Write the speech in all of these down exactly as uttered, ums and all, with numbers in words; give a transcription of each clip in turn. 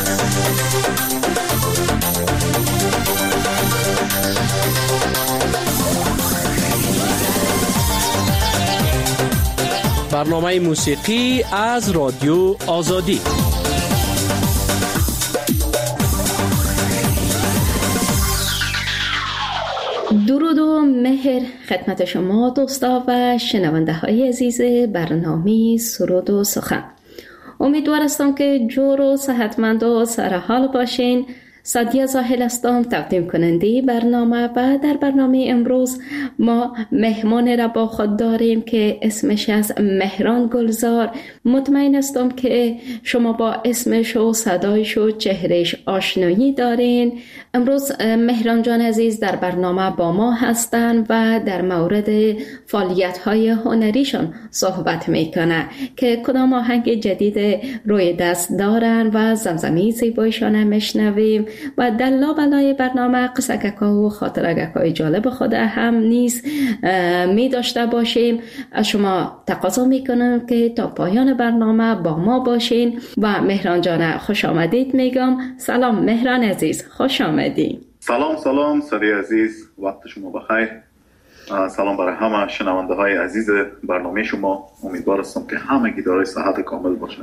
برنامه موسیقی از رادیو آزادی. درود و مهر خدمت شما دوستا و شنونده های عزیز برنامه سرود و سخن. امیدوار هستم که جور و صحتمند و سرحال باشین. سادیه زاهل هستم، تقدیم کننده برنامه، و در برنامه امروز ما مهمان را با خود داریم که اسمش از مهران گلزار. مطمئن هستم که شما با اسمش و صدایش و چهرهش آشنایی دارین. امروز مهران جان عزیز در برنامه با ما هستن و در مورد فعالیت‌های هنریشان صحبت میکنه که کدام آهنگ جدید روی دست دارن و زمزمه زیبایشان هم میشنویم و در لابلای برنامه قصه‌گک‌ها و خاطرگک‌های جالب خود هم نیز می داشته باشیم. از شما تقاضا میکنم که تا پایان برنامه با ما باشین و مهران جان خوش آمدید میگم. سلام مهران عزیز، خوش آمدید. سلام سلام سادی عزیز، وقت شما بخیر. سلام برای همه شنونده های عزیز برنامه شما. امیدوار هستم که همگی دارای صحت کامل باشن،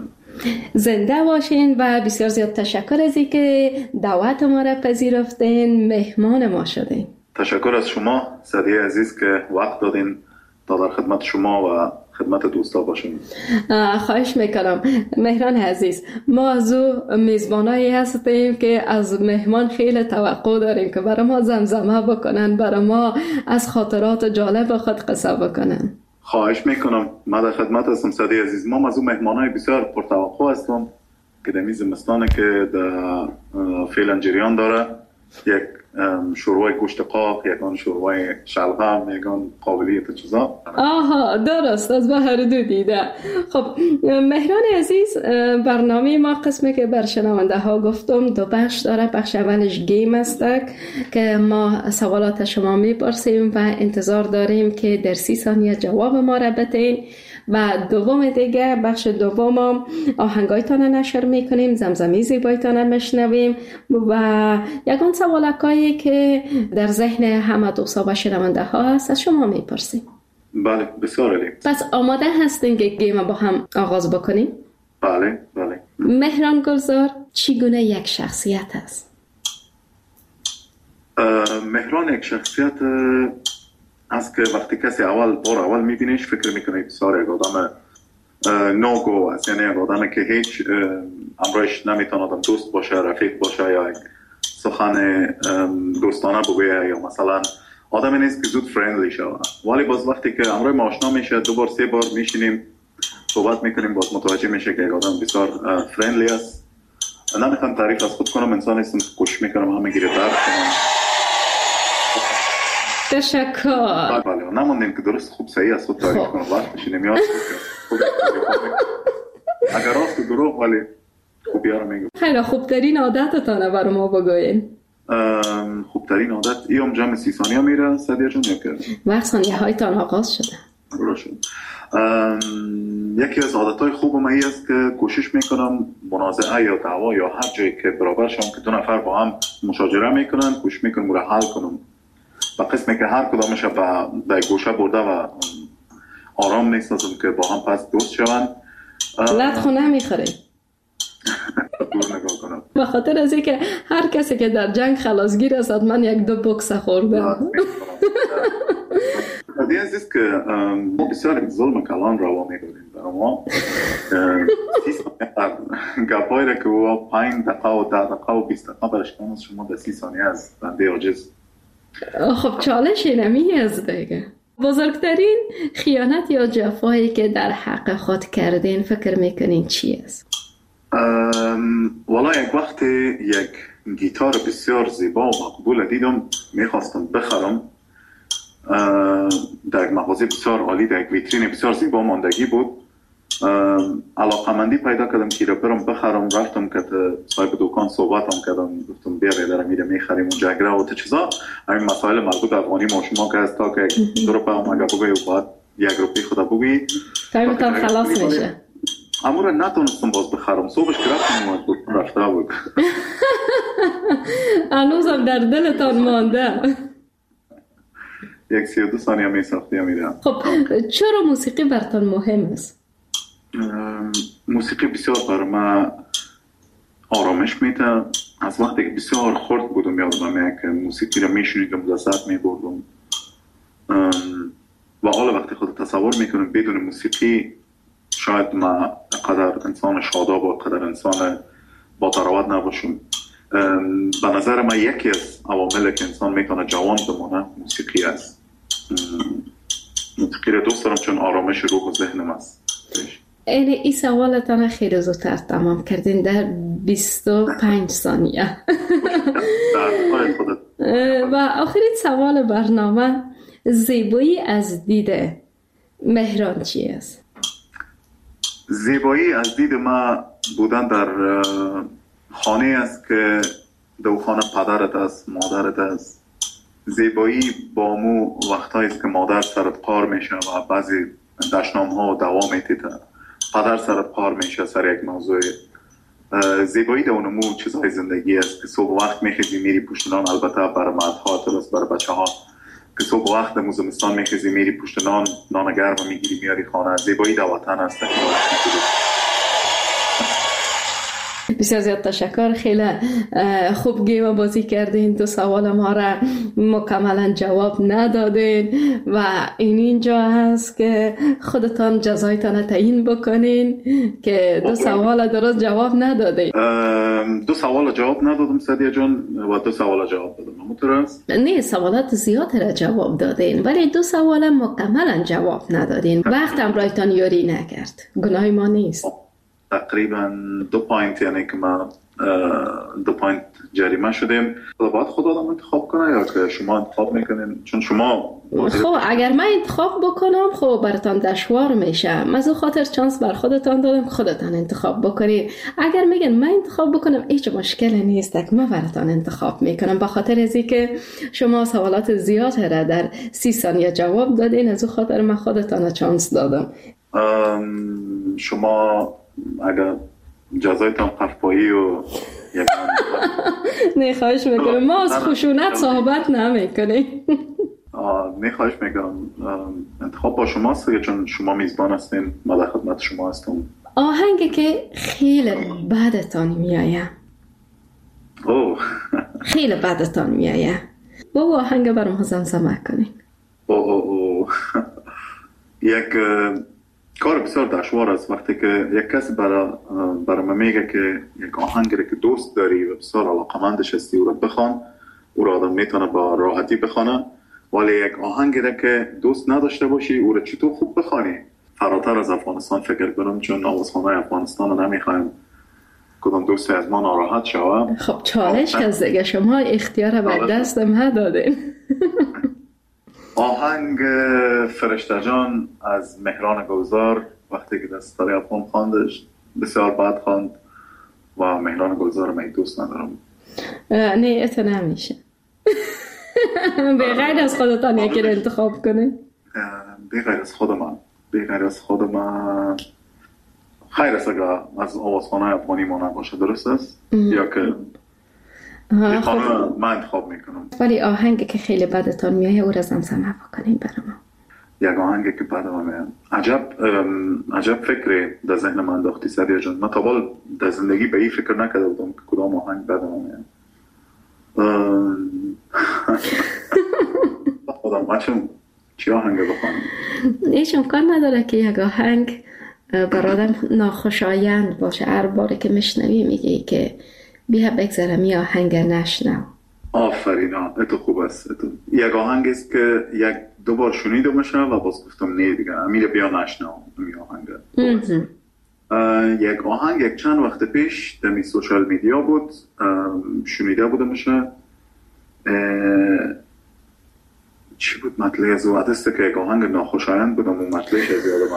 زنده باشین و بسیار زیاد تشکر از اینکه دعوت ما را پذیرفتین، مهمان ما شدین. تشکر از شما سادی عزیز که وقت دادین تا در خدمت شما و خدمت دوستا باشیم. خواهش میکنم مهران عزیز. ما از او میزبانایی هستیم که از مهمان خیلی توقع داریم که برای ما زمزمه بکنن، برای ما از خاطرات جالب خود قصه بکنن. خواهش میکنم، من در خدمت هستم سادی عزیز. ما از اون مهمانای بسیار پرتوقع هستم که در میز زمستانه که در فعلا جریان داره. یک شوربای گوشت قاق، یکان شوربای شلغم، یکان قابلیت چیزا. آها درست، از بهر دو دیده. خب مهران عزیز، برنامه ما قسمی که بر شنونده ها گفتم دو بخش داره. بخش اولش گیم است که ما سوالات شما میپرسیم و انتظار داریم که در سی ثانیه جواب ما را بدین، و دوم دیگه بخش دوم آهنگایتان نشر میکنیم، زمزمه زیبایتان میشنویم و یکان سوالکایی که در ذهن همه دوستا و شنونده ها هست از شما میپرسیم. بله بسیار عالی. پس آماده هستین که گیم با هم آغاز بکنیم؟ بله بله. مهران گلزار چگونه یک شخصیت است؟ مهران یک شخصیت است که وقتی کسی اول بار اول میبینیش فکر میکنه بسیار یک آدم نوگو است، یعنی یک آدم که هیچ امرایش نمیتونه دوست باشه، رفیق باشه یا یک سخن دوستانه بگویه، یا مثلا آدمی نیست که زود فرندلی شود. ولی باز وقتی که امرای ما آشنا میشه، دو بار سه بار میشینیم صحبت میکنیم، باز متوجه میشه که یک آدم بسیار فرندلی است. نمیخوام تعریف از خود کنم، انسان هستم که کوشش میکنم همه گیره درد کنم. تشکر. بله نموندیم که درست خوب صحیح از خود تعریف کنم، وقتش نمیاد. اگر راست و دروغ ولی خوبی ها رو میگم. خیلی خوبترین عادتتانه برای ما بگوین. خوبترین عادت ایام جمع سی ثانیه میره سادیه جون نکرد. وقت ثانیه هایتان آغاز شده. درست. یکی از عادتهای خوبم این است که کوشش میکنم منازعه یا دعوا یا هر جایی که برابر شم که دو نفر با هم مشاجره میکنن، کوشش میکنم رو حل کنم. و قسمی که هر کدامش به به گوشه برده و آرام نیستم که با هم پس دوست شوند. لط خو نمیخوره. دور نگاه کنم. به خاطر از اینکه هر کسی که در جنگ خلاصگیر است من یک دو بوکس خورده. دیگه عزیز که ما بسیار ظلم کلان روا می‌کنیم برای ما. گپایی را که او پنج دقیقه و ده دقیقه و بیست دقیقه برش کنم شما در سی ثانیه از بنده عاجز. خب چالش اینمی از دیگه. بزرگترین خیانت یا جفایی که در حق خود کردین فکر میکنین چی است؟ والا یک وقت یک گیتار بسیار زیبا و مقبول دیدم، میخواستم بخرم. در یک مغازه بسیار عالی، در یک ویترین بسیار زیبا ماندگی بود. علاقمندی پیدا کردم که را برم بخرم. رفتم که صاحب دکان صحبتم کردم، گفتم بیا بیدارم میره میخریم اونجا اگره و تا چیزا. همین مسائل مربوط به افغانی ما شما که هست تا که دو روپه هم اگه بگوی و باید یک روپی خدا بگوی تایمتان خلاص میشه. اما را نتونستم باز بخرم. صبحش که رفتم رفته بود. هنوزم در دلتان مانده. یک سی و دو ثانیه می ساختی میرم. خب چرا موسیقی برتان مهم است؟ موسیقی بسیار برای من آرامش میده. از وقتی که بسیار خرد بودم یادم میاد که موسیقی رو میشنیدم، لذت میبردم. و حالا وقتی خود تصور میکنم بدون موسیقی شاید من قدر انسان شاداب و قدر انسان با تراوت نباشم. به نظر من یکی از عواملی که انسان میتونه جوان بمونه موسیقی است. موسیقی رو دوست دارم چون آرامش روح و ذهنم است. این ای سوالتان خیلی زودتر تمام کردین در بیست و پنج ثانیه. و آخرین سوال برنامه، زیبایی از دید مهران چی است؟ زیبایی از دید ما بودن در خانه است که دو خانه پدرت است، مادرت است. زیبایی با مو وقتایی است که مادر سرت پار میشه و بعضی دشنام ها دوام میتیده، پدر سرت پار میشه سر یک موضوع. زیبایی در اونمو چیزهای زندگی است که صبح وقت میخیزی میری پشت نان، البته برای مردها درست برای بچه ها که صبح وقت موزمستان میخیزی میری پشت نان، نان گرم میگیری میاری خانه. زیبایی در وطن است. بسیار زیاد تشکر، خیلی خوب گیم بازی کردین. دو سوال ما را مکملا جواب ندادین و این اینجا هست که خودتان جزایتان تعیین بکنین که دو سوال درست جواب ندادین. دو سوال جواب ندادم سدیه جان و دو سوال جواب دادم. همونطور است؟ نه، سوالات زیاد را جواب دادین ولی دو سوال مکملا جواب ندادین. وقت هم رایتان یاری نکرد، گناه ما نیست. تقریبا دو پوینت، یعنی که ما دو پوینت جریمه شدیم. باید خود آدم انتخاب کنه یا که شما انتخاب میکنین؟ چون شما خب اگر من انتخاب بکنم خب براتان دشوار میشه. از اون خاطر چانس بر خودتان دادم خودتان انتخاب بکنید. اگر میگن من انتخاب بکنم هیچ مشکلی نیست که من براتان انتخاب میکنم. به خاطر از اینکه شما سوالات زیاد را در سی ثانیه جواب دادین، از اون خاطر من خودتان چانس دادم. شما اگر جزایتان قفپایی و نه خواهش میکنم، ما از خشونت صحبت نمیکنیم. نه خواهش میکنم، انتخاب با شماست چون شما میزبان هستین، ما در خدمت شما هستم. آهنگی که خیلی بعدتان میایه، اوه خیلی بعدتان میایه، با آهنگ برام زمزمه کنین. اوه اوه یک کار بسیار دشوار است وقتی که یک کسی برای برای من میگه که یک آهنگی که دوست داری و بسیار علاقمندش هستی او را بخوان، او را آدم میتونه با راحتی بخونه. ولی یک آهنگی که دوست نداشته باشی او را چطور خوب بخوانی؟ فراتر از افغانستان فکر کنم، چون آوازخوان‌های افغانستان رو نمیخوایم کدام دوستی از ما ناراحت شود. خب چالش هست دیگه، شما اختیار بر دست ما دادین. آهنگ فرشته جان از مهران گلزار وقتی که دستاری افغان خواندش بسیار بد خواند و مهران گلزار من دوست ندارم. نه ات نمیشه. به غیر از خودتان یکی رو انتخاب کنه. به غیر از خود من به غیر از خود من خیر است اگر از آوازخوان‌های افغانی ما نباشه، درست است؟ یا که خب من انتخاب میکنم. ولی آهنگی که خیلی بدتان میایه او را زمزمه بکنین برام. یک آهنگی که بدم میاد. عجب عجب فکری در ذهن من انداختی سریع جان. من تا حالا در زندگی به این فکر نکرده بودم که کدام آهنگ بدم میاد. خودم بچم چی آهنگ بخوانم؟ هیچ امکان نداره که یک آهنگ برادم ناخوشایند باشه. هر باری که میشنوی میگی که بیا بگذارم یه آهنگ نشنو. آفرین، اتو خوب است. اتو. یک آهنگ است که یک دو بار شنیده میشه و باز گفتم نه دیگه امیره بیا نشنو این آهنگ. یک آهنگ یک چند وقت پیش در سوشال میدیا بود، شنیده بوده میشه. چی بود مطلع از او عدسته که یک آهنگ ناخوشایند بودم و مطلعش از یادم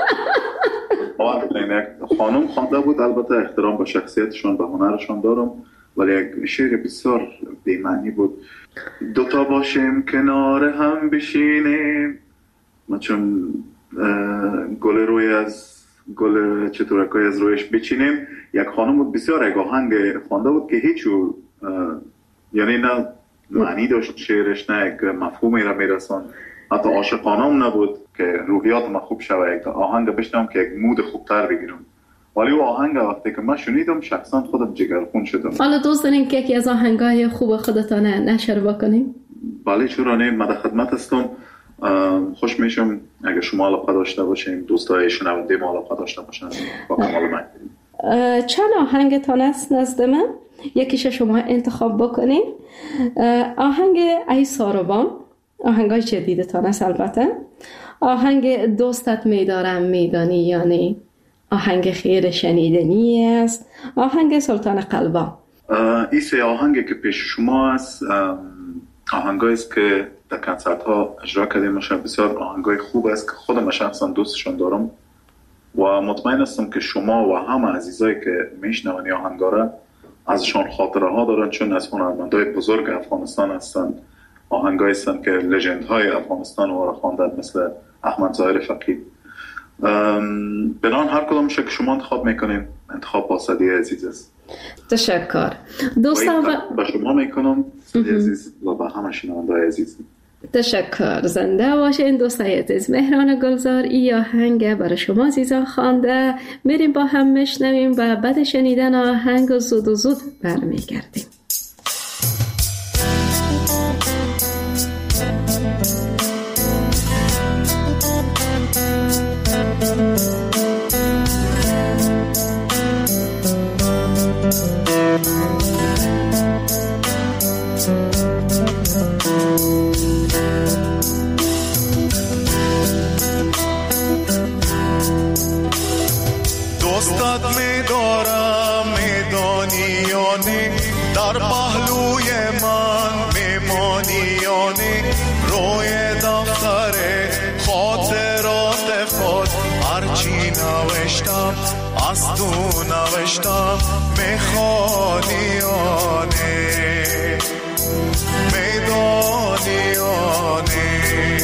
خانم خوانده بود. البته احترام به شخصیتشون به هنرشون دارم، ولی یک شعر بسیار بی‌معنی بود. دوتا باشیم کنار هم بشینیم، ما چون گل روی از گل چطورکای از رویش بچینیم. یک خانم بود بسیار یک آهنگ خوانده بود که هیچ یعنی نه معنی داشت شعرش، نه یک مفهومی را میرسان، حتی عاشقانه هم نبود که روحیات ما خوب شوه. یک آهنگ بشنم که یک مود خوبتر بگیرم، ولی او آهنگ وقتی که من شنیدم شخصا خودم جگرخون شدم. حالا دوست دارین که یکی از آهنگای خوب خودتان نشر بکنیم؟ بله چرا نه، من در خدمت هستم. خوش میشم اگه شما علاقه داشته باشین، دوستای شنونده ما علاقه داشته باشن با کمال من. چند آهنگتان است نزد من؟ یکیش شما انتخاب بکنین. آهنگ ای ساروان، آهنگای جدیدتان است البته. آهنگ دوستت میدارم میدانی یعنی آهنگ خیر شنیدنی است. آهنگ سلطان قلبا. این سه آهنگی که پیش شما است آهنگایی است که در کنسرت ها اجرا کردیم. بسیار آهنگای خوب است که خودم شخصا دوستشون دارم و مطمئن هستم که شما و همه عزیزایی که میشنون این آهنگا را ازشان خاطره ها دارن، چون از هنرمندای بزرگ افغانستان هستن. آهنگایی هستن که لژند های افغانستان رو خواندن، مثل احمد ظاهر فقید. بنان هر کدامش که شما انتخاب میکنین انتخاب با صدی عزیز است. تشکر دوستان و با شما میکنم صدی عزیز و با همه شنونده‌های عزیز. تشکر. زنده باشین دوستای عزیز. مهران گلزار ای آهنگ برای شما عزیزان خوانده. میریم با هم میشنویم و بعد شنیدن آهنگ زود و زود برمیگردیم. دوستت می‌دارم میدانی یا نه، در پهلوی من میمانی یا نه، روی دفتر خاطرات خود هرچی نوشتم از تو نوشتم میخوانی یا نه، میدانی یا نه.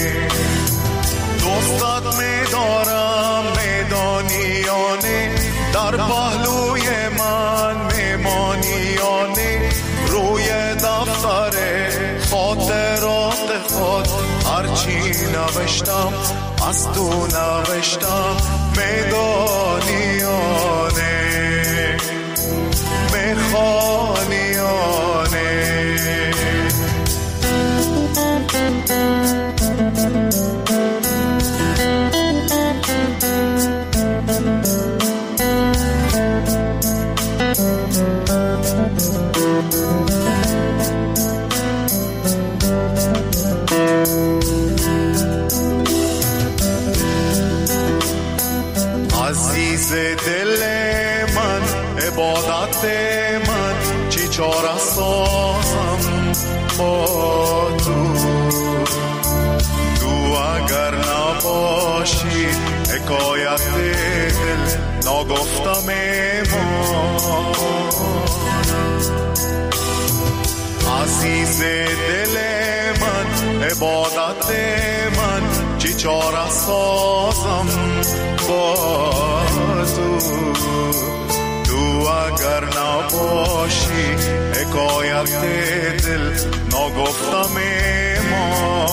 دوستت می‌دارم میدانی یا نه، در پهلوی من میمانی یا نه، روی دفتر خاطرات خود هرچی نوشتم از تو نوشتم میدانی یا نه، میخوانی یا نه. عزیز دل من، عبادت من، چی چاره سازم با تو، تو اگر نباشی حکایت دل نگفتم ایمان. عزیز دل من، عبادت من، چی چاره سازم با تو، تو اگر نباشی حکایت دل نگفتم ایمانم.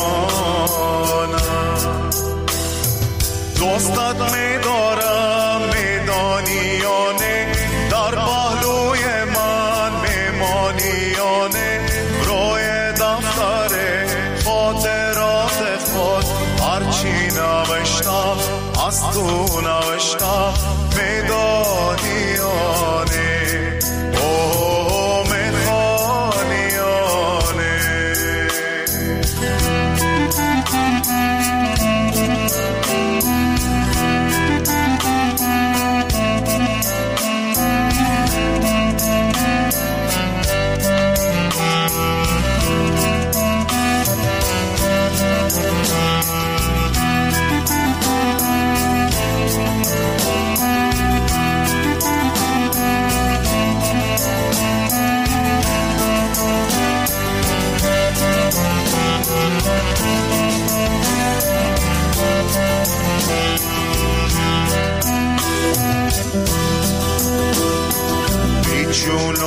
دوستت میدارم میدانی یا نه، در پهلوی من میمانی یا نه، روی دفتر خاطرات خود هرچی نوشتم از تو نوشتم میدانی یا نه، اوه میخوانی یا نه.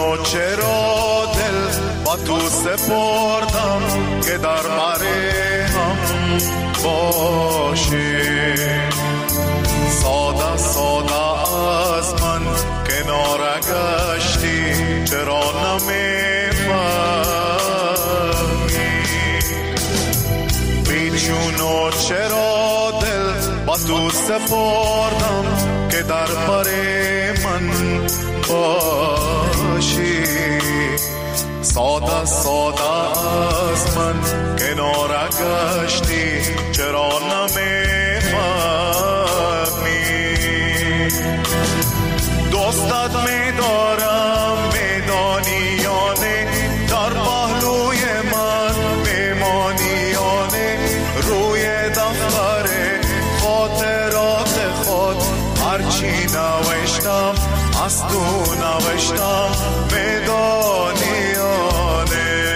و چرا دل با تو سپردم که در بر هم باشی. ساده ساده از من کنار گشتی چرا نمیفهمی؟ بیچون و چرا دل با تو سپردم که در بر من باشی. ساده ساده از من کنار گشتی چرا نمیفهمی؟ دوستت میدارم میدانی یا نه، در پهلوی من میمانی یا نه، روی دفتر خاطرات خود هرچی نوشتم از تو نوشتم میدانی یا نه،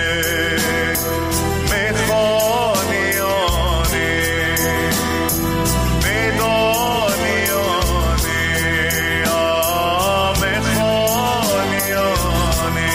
میخوانی یا نه، میدانی یا نه، آه میخوانی یا نه.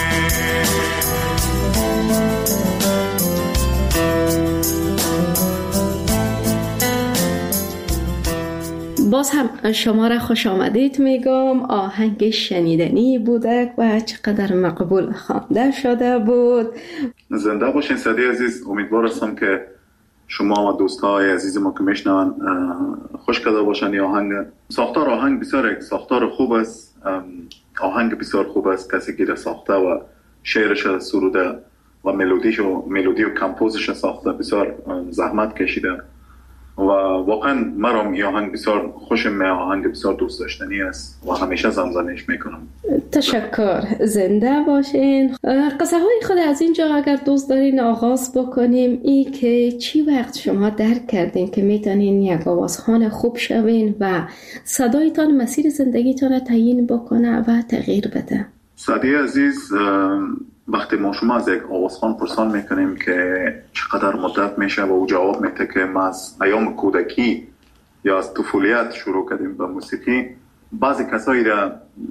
باز هم شما را خوش آمدید میگم. آهنگ شنیدنی بوده و چقدر مقبول خوانده شده بود. زنده باشین سعدی عزیز. امیدوار هستم که شما و دوستای عزیز ما که میشنون خوش کرده باشن. این آهنگ ساختار آهنگ بسیار یک ساختار خوب است، آهنگ بسیار خوب است. کسی که ساخته و شعرش سروده و ملودیش و ملودی و کمپوزش ساخته بسیار زحمت کشیده و واقعا مرام این آهنگ بسیار خوشم میاد. آهنگ بسیار دوست داشتنی است و همیشه زمزمه‌اش میکنم. تشکر. زنده باشین. قصه های خود از اینجا اگر دوست دارین آغاز بکنیم، ای که چی وقت شما درک کردین که میتونین یک آوازخوان خوب شوین و صدایتان مسیر زندگیتان را تعیین بکنه و تغییر بده؟ سعدی عزیز، وقتی ما شما از یک آوازخوان پرسان میکنیم که چقدر مدت میشه و او جواب میده که ما از ایام کودکی یا از طفولیت شروع کردیم به موسیقی، بعضی کسایی را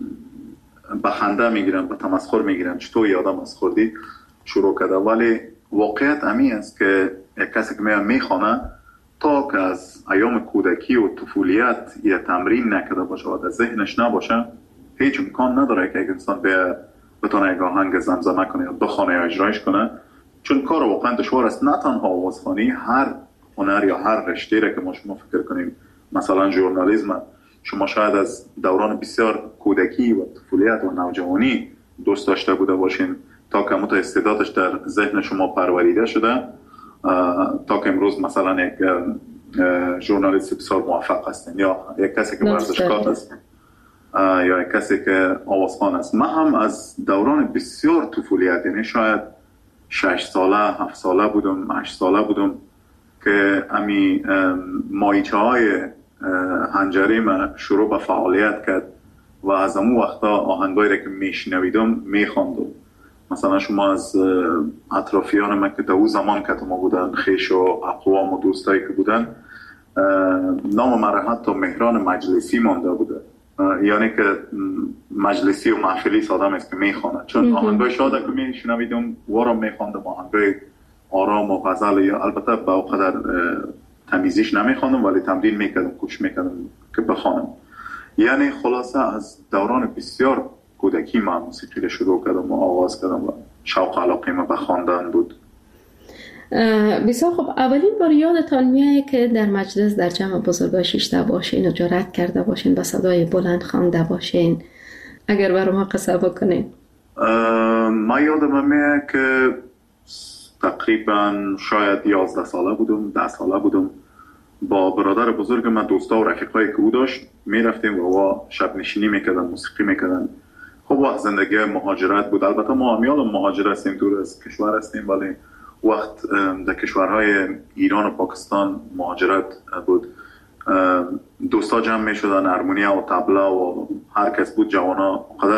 به خنده میگیرن، به تمسخر میگیرن، چطور یادم از خوردی شروع کرده. ولی واقعیت امی است که یک کسی که میخوانه تا که از ایام کودکی و طفولیت یا تمرین نکرده باشه و در ذهنش نباشه، هیچ امکان نداره که یک انسان به بتونه یک آهنگ زمزمه کنه یا بخونه یا اجرایش کنه. چون کار واقعا دشوار است. نه تنها آوازخوانی، هر هنر یا هر رشته را که ما شما فکر کنیم، مثلا ژورنالیسم، شما شاید از دوران بسیار کودکی و طفولیت و نوجوانی دوست داشته بوده باشین تا که مت استعدادش در ذهن شما پروریده شده تا که امروز مثلا یک ژورنالیست بسیار موفق هستین یا یک کسی که ورزشکار است یا یک کسی که آوازخوان است. من هم از دوران بسیار طفولیت، یعنی شاید شش ساله، هفت ساله بودم، هشت ساله بودم که امی مایچه های هنجری من شروع به فعالیت کرد و از امو وقتا آهنگایی را که میشنویدم میخواندم. مثلا شما از اطرافیان من که در اون زمان که ما بودن، خیش و اقوام و دوستایی که بودن، نام من حتی مهران مجلسی مانده بوده، یعنی که مجلسی و محفلی سادم است که میخوانه. چون آهنگای شاده که میشنویدم وارم میخواندم، آهنگای آرام و غزل، یا البته با قدر تمیزیش نمیخواندم ولی تمرین میکردم، کوشش میکردم که بخوانم. یعنی خلاصه از دوران بسیار کودکی من موسیقی رو شروع کردم و آغاز کردم و شوق علاقه من به خواندن بود. بسیار خب. اولین بار یادتان میاد که در مجلس در جمع بزرگا شیشته باشین و جرأت کرده باشین، با صدای بلند خوانده باشین؟ اگر برای ما قصه بکنین. من یادم میاد که تقریبا شاید یازده ساله بودم، ده ساله بودم. با برادر بزرگ من، دوستا و رفیقایی که او داشت، میرفتیم و شب نشینی میکردن، موسیقی میکردن. خب وقت زندگی مهاجرت بود. البته ما همیال مهاجر هستیم، دور از کشور هستیم، ولی وقت در کشورهای ایران و پاکستان مهاجرت بود. دوستا جمع می شدن، ارمونیا و طبلا و هر کس بود، جوانا قدر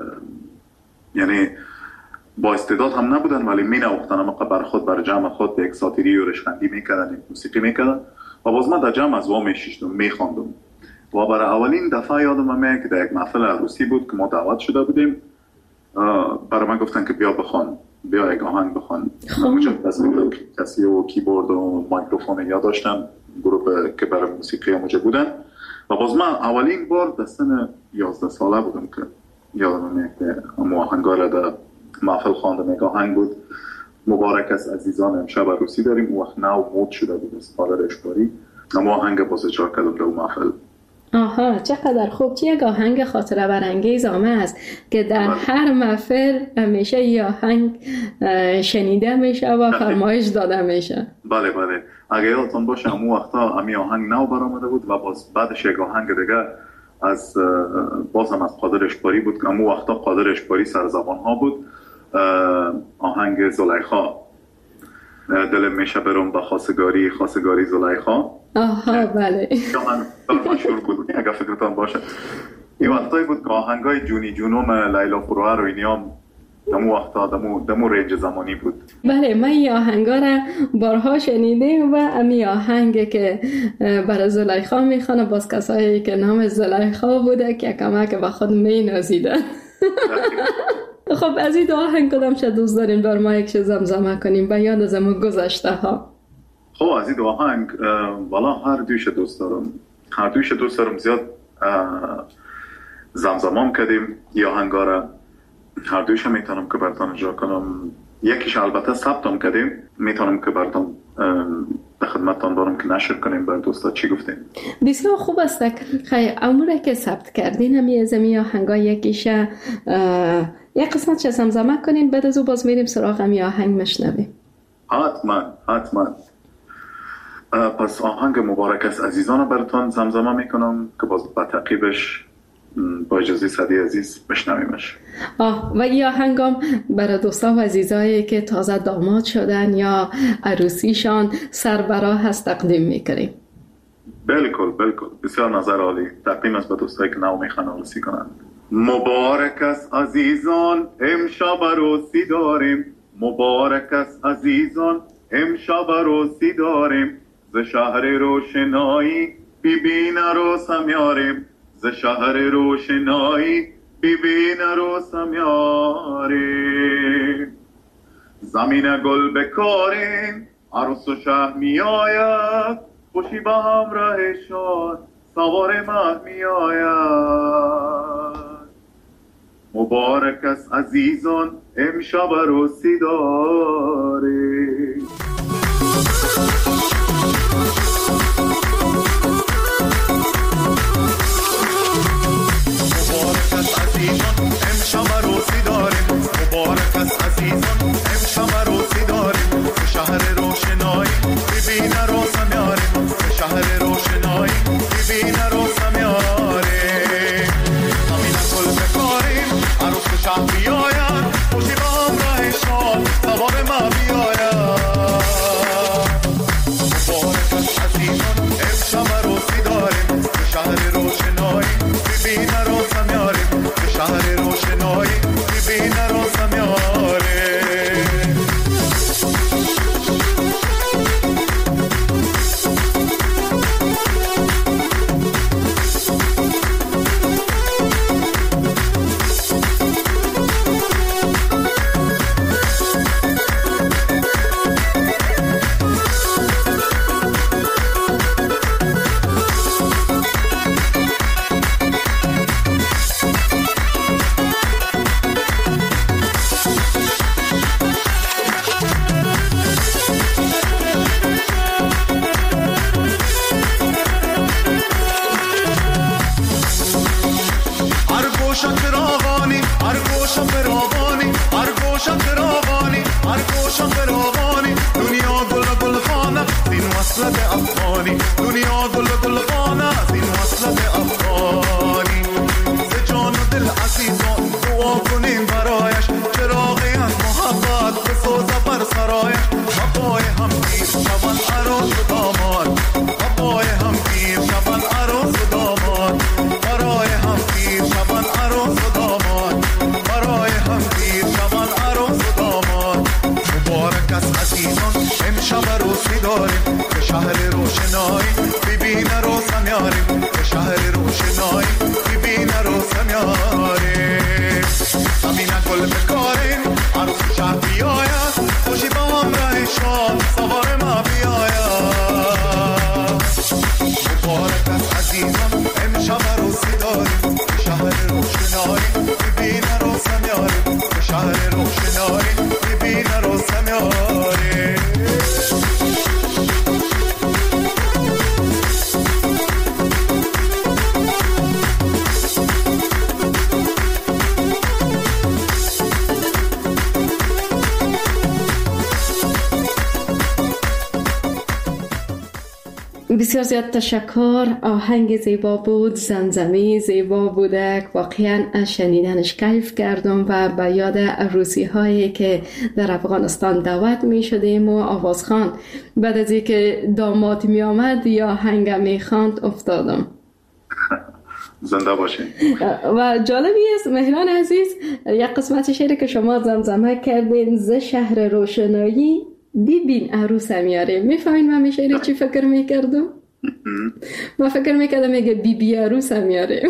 یعنی با استعداد هم نبودن ولی می نوختن، اما بر خود بر جمع خود به یک ساتیری و رشخندی می کردن، موسیقی می کردن و باز من در جمع از وا می شیشتم، می خواندم. و برای اولین دفعه یادم میاد که در یک محفل عروسی بود که ما دعوت شده بودیم برای من گفتن که بیا بخوان، بیا یک آهنگ بخوان. مجرد از کسی و کیبورد و میکروفون یا داشتم، گروه که برای موسیقی موجه بودن. و باز من اولین بار در سن یازده ساله بودم که یادم که امو آهنگا را در محفل خواندم. یک آهنگ بود مبارک است عزیزان امشب عروسی داریم. اون وقت نو مود شده بود از پادر اشکاری. امو آهنگ باز اجرا کردم در محفل. آها، چقدر خوب. چه یک آهنگ خاطره برانگیز آمه است که در بله. هر محفل همیشه یه آهنگ شنیده میشه و فرمایش داده میشه. بله بله. اگه یادتون باشه امو وقتا امی آهنگ نو برآمده بود و باز بعدش یک آهنگ دیگه از بازم از قادر اشکاری بود که امو وقتا قادر اشکاری سرزبان ها بود. آهنگ زلیخا، دل میشه برم به خواستگاری خواستگاری زلیخا. آها بله. من مشهور بود اگه فکرتان باشه. این وقتایی بود که آهنگای جونی جونوم لیلا فروهر و اینیام دمو وقتا دمو, دمو رنج زمانی بود. بله، من این آهنگا را بارها شنیدم و امی آهنگ که برای زلیخا میخوانه باز کسایی که نام زلیخا بوده که کمک به خود می نازیدن. خب از این دو آهنگ کدام چه دوست داریم بر ما یک زمزمه کنیم به یاد از امو گذشته ها؟ خب از این دو آهنگ والا هر دویش دوست دارم، هر دویش دوست دارم. زیاد زمزمام کردیم یا آهنگا را، هر دویش میتونم که براتون اجرا کنم. یکیش البته ثبتم کردیم، میتونم که براتون به خدمتتان دارم که نشر کنیم بر دوستا. چی گفتیم؟ بسیار خوب است. خیلی اموره که ثبت کردین همی از امی آهنگا یکیش یک قسمت چه زمزمه کنین، بعد از او باز میریم سراغ امی آهنگ مشنویم. حتما حتما. پس آهنگ مبارک است عزیزان براتون زمزمه میکنم که باز با تعقیبش با اجازه صدی عزیز بشنویمش. آه، و این آهنگام برای دوستا و عزیزایی که تازه داماد شدن یا عروسیشان سربراه هست تقدیم میکنیم. بالکل بالکل، بسیار نظر عالی. تقدیم است به دوستایی که نو میخوان عروسی کنن. مبارک است عزیزان امشب عروسی داریم، مبارک است عزیزان امشب عروسی داریم. ز شهر روشنایی ببین عروسم یاریم، ز شهر روشنایی ببین عروسم یاریم. زمین گل بکاریم عروس و شه می آید، خوشی به همراهشان سوار مه می آید. مبارک است عزیزان امشب عروسی داریم. امشب عروسی داریم، مبارک است عزیزان امشب عروسی داریم. شهر روشنایی ببین عروسم یاریم، شهر روشنایی ببین عروسم یاریم. زمین گل بکاریم عروس و شه بیاید، خوشی به همراهشان سوار مه بیاید. مبارک است عزیزان امشب عروسی داریم، شهر روشنایی ببین عروسم یاریم، شهر روشنایی ببین عروسم یاریم. شهر بیاید خوشی با هم ره شاد سوار ما بیاید مبارک از عزیزان امشب عروسی داریم شهر روشنایی ببین عروسم یاریم شهر روشنایی ببین عروسم یاریم بسیار زیاد تشکر. آهنگ زیبا بود، زمزمه زیبا بودک. واقعا شنیدنش کیف کردم و به یاد عروسی هایی که در افغانستان دعوت می شدیم و آوازخوان بعد از اینکه داماد می آمد یا آهنگ می خواند افتادم. زنده باشه. و جالبی است مهران عزیز، یک قسمت شعری که شما زمزمه کردین، ز شهر روشنایی ببین عروسم یاره. میفهمین من میشه چی فکر میکردم؟ من فکر میکردم میگه بی بی عروسم یاره.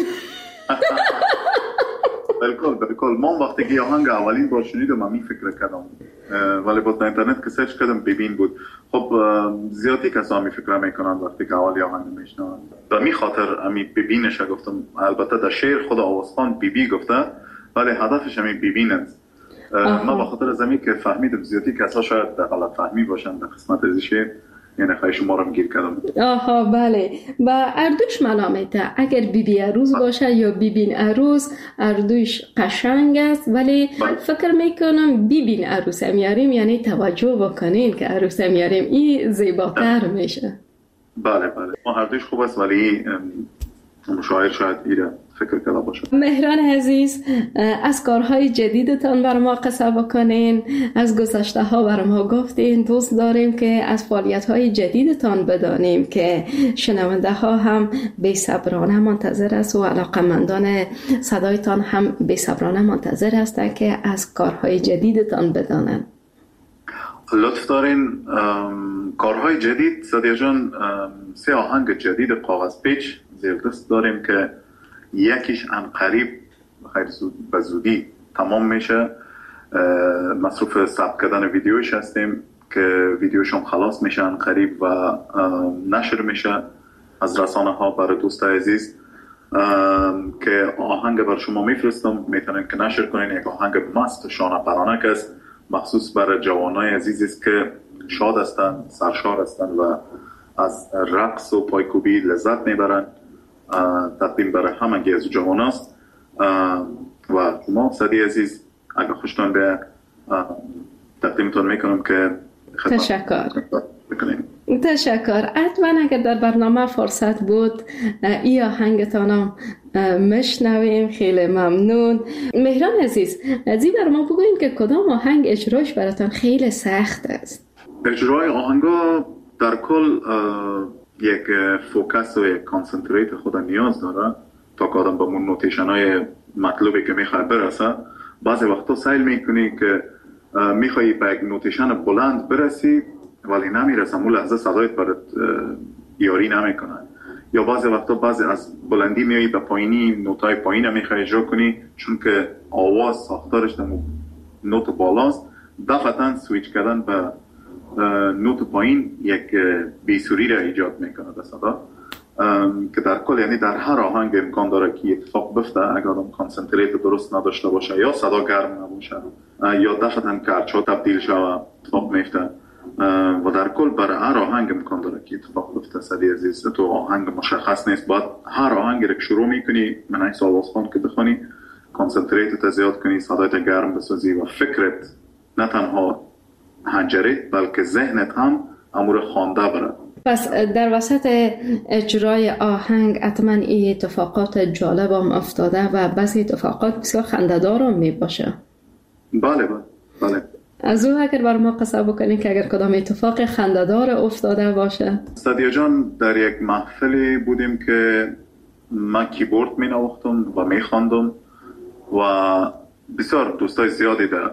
بالکل بالکل. من وقتی که آهنگ اولین بار شنیدم من می فکر کردم، ولی باز در اینترنت که سرچ کردم ببین بود. خب زیادی کسا می فکر میکنن وقتی که اولی آهنگ میشنون. به می خاطر امی ببینش گفتم. البته در شعر خود آوازخوان بی بی گفته، ولی هدفش امی ببین است. ما به خاطر زمین که فهمیدم زیادی کسا شاید در غلط فهمی باشن در قسمت از شعر، یعنی خواهی شما رو میگیر کردم. آها بله. با اردوش منامته اگر بی بی عروس باشه یا بیبین عروس، اردوش قشنگ است، ولی بله. فکر میکنم بیبین عروس میاریم یعنی توجه بکنین که عروس میاریم، این زیباتر میشه. بله بله. ما اردوش خوب است ولی مشاعر شاید ایره فکر کرده باشه. مهران عزیز، از کارهای جدیدتان بر ما قصه بکنین، از گذشته ها بر ما گفتین. دوست داریم که از فعالیت های جدیدتان بدانیم که شنونده ها هم بی صبرانه منتظر است و علاقمندان صدایتان هم بی صبرانه منتظر هستند که از کارهای جدیدتان بدانن. لطف دارین. کارهای جدید سادیا جان، سه آهنگ جدید کاغذ پیچ زیر دست داریم که یکیش ان قریب خیلی زود به زودی تمام میشه. مصروف ثبت کردن ویدیوش هستیم که ویدیوش هم خلاص میشه ان قریب و نشر میشه از رسانه ها برای دوست عزیز. که آهنگ بر شما میفرستم، میتونین که نشر کنین. یک آهنگ مست شانه پرانک است، مخصوص برای جوانای عزیز است که شاد هستند، سرشار هستند و از رقص و پایکوبی لذت میبرند. تقدیم برای همه از جوان است و شما صدی عزیز اگر خوشتان به تقدیمتون میکنم که تشکر بکنیم. تشکر. حتما اگر در برنامه فرصت بود ای آهنگتانم مشنویم. خیلی ممنون. مهران عزیز، ازی بر ما بگویم که کدام آهنگ اجراش براتان خیلی سخت است؟ اجرای آهنگا در کل یک فوکس و یک کانسنتریت خود نیاز داره تا که آدم به مون نوتیشن های مطلوبی که میخوای برسه. بعضی وقتا سیل میکنی که میخوایی به یک نوتیشن بلند برسی ولی نمیرسه، اون لحظه صدایت برات یاری نمیکنه. یا بعضی وقتا بعضی از بلندی میایی به پایینی، نوتای پایین میخوای اجرا کنی چون که آواز ساختارش در نوت بالاست. دفعتا سویچ کردن به نوت پایین یک بیسوری را ایجاد میکنه به صدا، که در کل یعنی در هر آهنگ امکان داره که اتفاق بفته اگر آدم کانسنتریت درست نداشته باشه، یا صدا گرم نباشه یا دفعتا کرچا تبدیل شوه اتفاق میفته. و در کل برای هر آهنگ امکان داره که اتفاق بفته. صدی عزیز تو آهنگ مشخص نیست، باید هر آهنگ را که شروع میکنی من این آوازخوان که بخونی کانسنتریت زیاد کنی، صدایت گرم بسازی و فکرت نه تنها هنجره بلکه ذهنت هم امور خوانده بره. پس در وسط اجرای آهنگ حتما این اتفاقات جالب هم افتاده و بعضی اتفاقات بسیار خنده‌دار هم می باشه. بله بله بله. از او اگر بر ما قصه بکنید که اگر کدام اتفاق خنده‌دار افتاده باشه؟ صدیا جان، در یک محفلی بودیم که من کیبورد می نواختم و می خواندم و بسیار دوستای زیادی در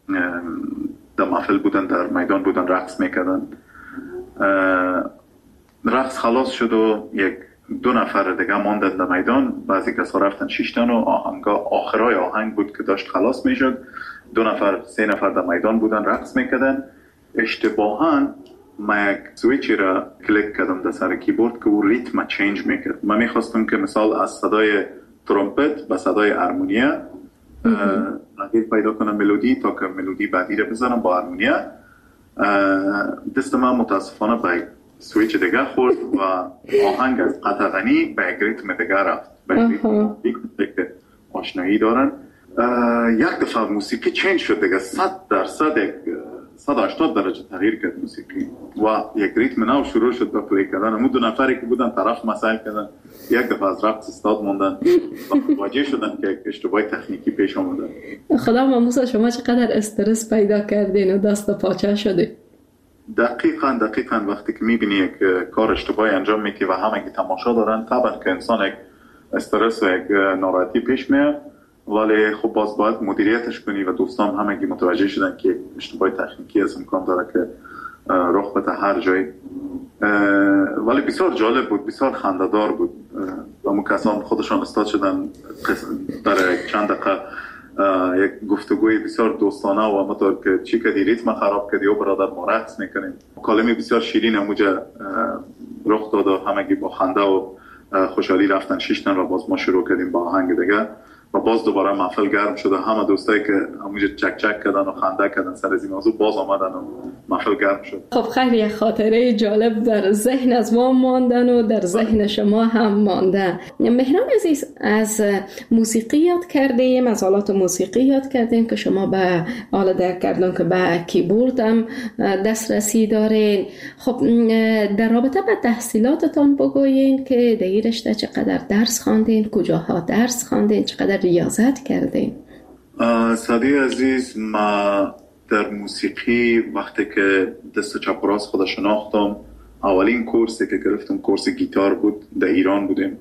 در محفل بودن، در میدان بودن، رقص میکردن. رقص خلاص شد و یک دو نفر دیگه ماندن در میدان، بعضی کسا رفتن شیشتن و آهنگا آخرای آهنگ بود که داشت خلاص میشد. دو نفر سه نفر در میدان بودن رقص میکردن. اشتباهاً من یک سویچی را کلیک کردم در سر کیبورد که او ریتم چینج میکرد. من میخواستم که مثال از صدای ترومپت به صدای هارمونیا تغییر پیدا کنم ملودی تا که ملودی بعدی را بزنم با هارمونیا. دست من متاسفانه به سویچ دیگه خورد و آهنگ از قطع غنی به یک ریتم دیگه رفت، به ریتم که آشنایی دارن. یک دفعه موسیقی چینج شد دیگه، صد درصد یک صد و هشتاد درجه تغییر کرد موسیقی و یک ریتم نو شروع شد به پلی کردن. همون دو نفری که بودن طرف مسائل کردن، یک دفعه از رقص استاد موندن و واجه شدن که اشتباه تکنیکی پیش آمده. خدا ماموسا شما چقدر استرس پیدا کردین و دست پاچه شده؟ دقیقاً دقیقاً وقتی که میبینی یک کار اشتباهی انجام میدی و همه که تماشا دارن، طبعا که انسان یک استرس و یک ناراحتی پیش میاد، ولی خب باز باید مدیریتش کنی و دوستان همگی متوجه شدن که اشتباه تکنیکی از امکان داره که رخ بده هر جایی. ولی بسیار جالب بود، بسیار خنده‌دار بود و اون کسان خودشان استاد شدن برای چند دقیقه یک گفتگوی بسیار دوستانه و همونطور که چی کردی ریتم خراب کردی و برادر ما رقص میکنیم. کلمه بسیار شیرین همونجا رخ داد و همگی با خنده و خوشحالی رفتن شیشتن و باز ما شروع کردیم با آهنگ دیگه و باز دوباره محفل گرم شد و همه دوستایی که همونجا چک چک کردن و خنده کردن سر از این موضوع باز آمدن و محفل گرم شد. خب خیلی یک خاطره جالب در ذهن از ما ماندن و در ذهن شما هم مانده. مهران عزیز، از موسیقی یاد کردیم، از آلات موسیقی یاد کردیم که شما به آله در کردن که به کیبورد هم دسترسی دارین. خب در رابطه با تحصیلاتتان بگوین که در این رشته چقدر درس خواندین، کجاها درس خواندین، چقدر ریاضت کردین؟ سادی عزیز، ما در موسیقی وقتی که دست چپ و راست خود شناختم، اولین کورسی که گرفتم کورس گیتار بود. در ایران بودیم.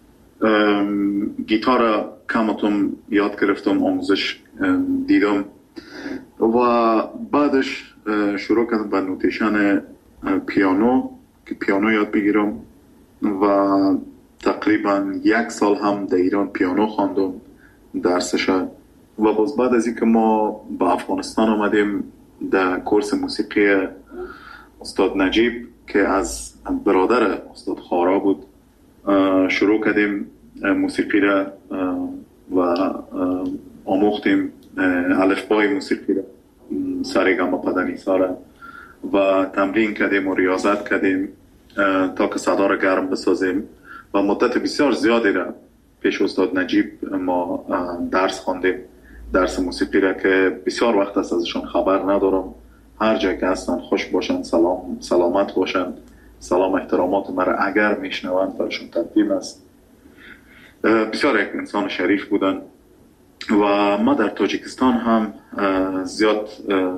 گیتار کمتون یاد گرفتم، آموزش دیدم و بعدش شروع کردم به نوتیشن پیانو که پیانو یاد بگیرم و تقریبا یک سال هم در ایران پیانو خواندم درسش. و باز بعد از اینکه ما به افغانستان آمدیم در کورس موسیقی استاد نجیب که از برادر استاد خارا بود شروع کردیم موسیقی را و آموختیم الفبای موسیقی را، سارگاما پدنیسا را و تمرین کردیم و ریاضت کردیم تا که صدا را گرم بسازیم و مدت بسیار زیادی را پیش استاد نجیب ما درس خواندیم، درس موسیقی را که بسیار وقت است ازشون خبر ندارم. هر جا که هستن خوش باشن، سلام سلامت باشن، سلام احترامات مرا اگر میشنوند برشون تقدیم است. بسیار یک انسان شریف بودن و ما در تاجیکستان هم زیاد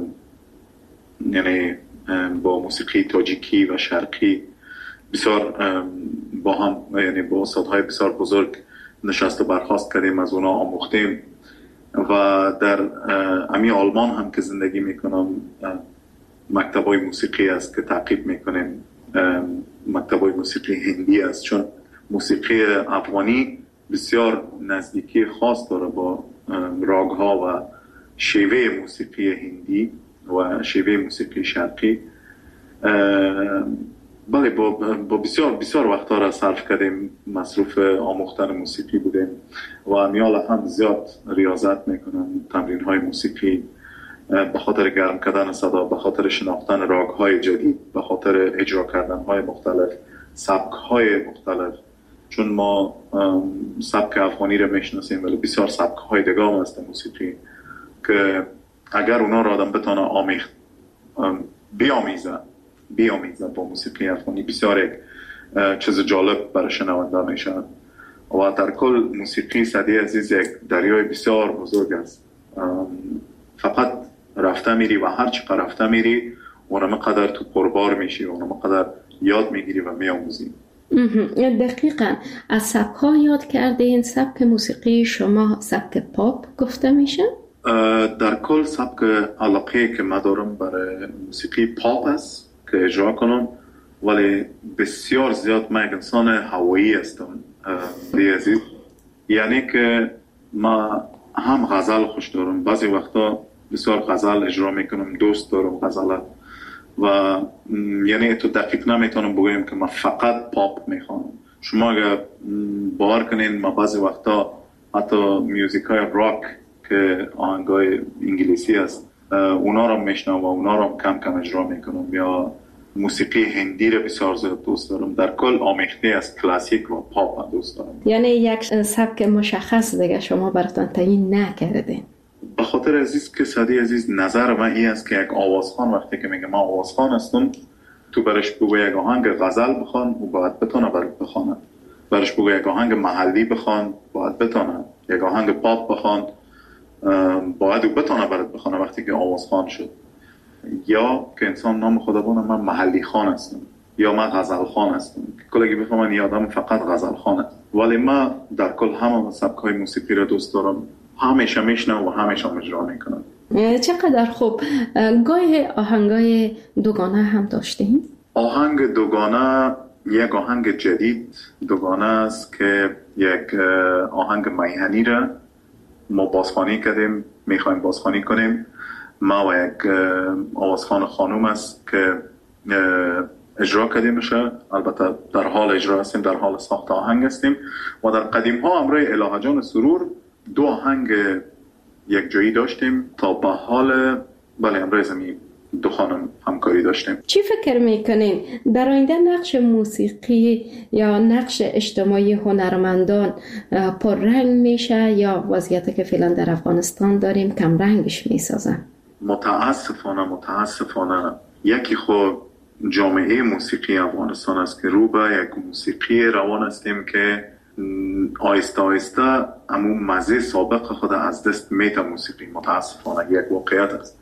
یعنی با موسیقی تاجیکی و شرقی بسیار با هم یعنی با استادهای بسیار بزرگ نشست و برخاست کردیم، از اونا آموختیم و در امی آلمان هم که زندگی میکنم مکتبای موسیقی است که تعقیب میکنیم. مکتبای موسیقی هندی است چون موسیقی افغانی بسیار نزدیکی خاص داره با راگ ها و شیوه موسیقی هندی و شیوه موسیقی شرقی. بله با, با بسیار بسیار وقتا را صرف کردیم، مصروف آموختن موسیقی بودیم و امیال هم زیاد ریاضت میکنن، تمرین های موسیقی به خاطر گرم کردن صدا، به خاطر شناختن راگ های جدید، به خاطر اجرا کردن های مختلف، سبک های مختلف. چون ما سبک افغانی را میشناسیم ولی بسیار سبک های دیگه هم هست موسیقی که اگر اونا را آدم بتانه آمیخت بیامیزه بیامیزه با موسیقی افغانی بسیار یک چیز جالب برای شنونده میشه. و در کل موسیقی سعدی عزیز یک دریای بسیار بزرگ است. فقط رفته میری و هر چی رفته میری اونم قدر تو پربار میشی، اونم قدر یاد میگیری و میآموزی. دقیقاً. از سبک ها یاد کرده این سبک موسیقی شما سبک پاپ گفته میشه؟ در کل سبک علاقه که من دارم برای موسیقی پاپ است که اجرا کنم ولی بسیار زیاد من یک انسان هوایی هستم عزیز. یعنی که ما هم غزل خوش دارم، بعضی وقتا بسیار غزل اجرا میکنم، دوست دارم غزلات و یعنی تو دقیق نمیتونم بگویم که من فقط پاپ میخوانم. شما اگر باور کنین ما بعضی وقتا حتی میوزیک های راک که آهنگای انگلیسی است اونا رو میشنم و اونا رو کم کم اجرا میکنم، یا موسیقی هندی رو بسیار زیاد دوست دارم. در کل آمیخته از کلاسیک و پاپ دوست دارم. یعنی یک سبک مشخص دیگه شما براتون تعیین نکردین؟ به خاطر عزیز که صدی عزیز نظر من این است که یک آوازخوان وقتی که میگه من آوازخوان هستم، تو برش بگو یک آهنگ غزل بخوان و باید بتونه برات بخونه، برش بگو یک آهنگ محلی بخوان باید بتونه، یک آهنگ پاپ بخوان باید بتونه برات بخونه وقتی که آوازخوان شد. یا که انسان نام خدا بونه من محلی خان هستم یا من غزل خان هستم، کلگی بفهمن یه آدم فقط غزل خان است. ولی من در کل همه سبک‌های موسیقی را دوست دارم، همیشه میشنم و همیشه اجرا میکنم. چقدر خوب. گاهی آهنگای دوگانه هم داشتین؟ آهنگ دوگانه یک آهنگ جدید دوگانه است که یک آهنگ میهنی را ما بازخوانی کردیم، میخوایم بازخوانی کنیم. ما و یک آوازخوان خانوم است که اجرا کردیم بشه، البته در حال اجرا هستیم، در حال ساخت آهنگ هستیم. و در قدیم ها امروی الهه جان سرور دو آهنگ یک جایی داشتیم تا به حال بله امروی زمین دو خانم همکاری داشتیم. چی فکر میکنین در آینده نقش موسیقی یا نقش اجتماعی هنرمندان پررنگ میشه یا وضعیتی که فعلا در افغانستان داریم کم رنگش میسازن؟ متاسفانه متاسفانه یکی خود جامعه موسیقی افغانستان است که رو به یک موسیقی روان هستیم که آیسته آیسته همون مزه سابق خود از دست میته. موسیقی متاسفانه یک واقعیت است.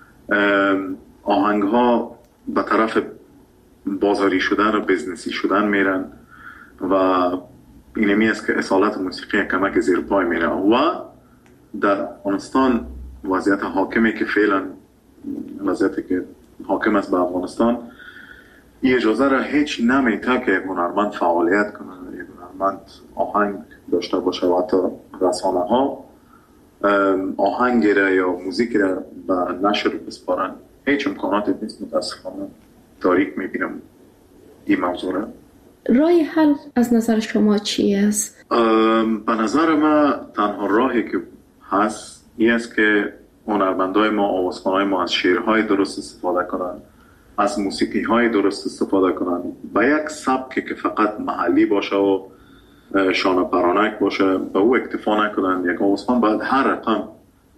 آهنگ ها به طرف بازاری شدن و بزنسی شدن میرن و اینمی است که اصالت موسیقی کمک زیر پای میره. و در افغانستان وضعیت حاکمی که فعلا وضعیتی که حاکم است به افغانستان این اجازه را هیچ نمیده که هنرمند فعالیت کنه، هنرمند آهنگ داشته باشه و حتی رسانه ها آهنگ را یا موزیک را به نشر بسپارن. هیچ امکاناتی نیست. متاسفانه تاریک میبینم این موضوع را. راه حل از نظر شما چی است؟ به نظر ما تنها راهی که هست این است که هنرمندای ما، آوازخوانای ما از شعرهای درست استفاده کنن، از موسیقی‌های درست استفاده کنن، با یک سبکی که فقط محلی باشه و شانه پرانک باشه به او اکتفا نکنن. یک آوازخوان باید هر رقم